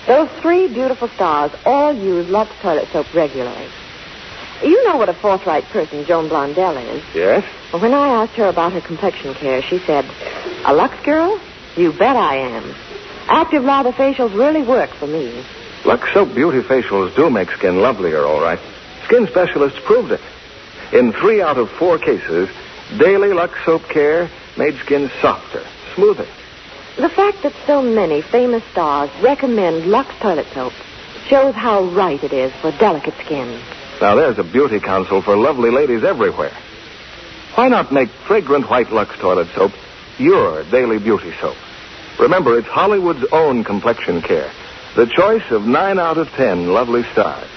Those 3 beautiful stars all use Lux toilet soap regularly. You know what a forthright person Joan Blondell is. Yes? Well, when I asked her about her complexion care, she said, "A Lux girl? You bet I am. Active lather facials really work for me." Lux Soap Beauty Facials do make skin lovelier, all right. Skin specialists proved it. In 3 out of 4 cases, daily Lux Soap care made skin softer, smoother. The fact that so many famous stars recommend Lux toilet soap shows how right it is for delicate skin. Now, there's a beauty counsel for lovely ladies everywhere. Why not make fragrant white Lux toilet soap your daily beauty soap? Remember, it's Hollywood's own complexion care. The choice of 9 out of 10 lovely stars.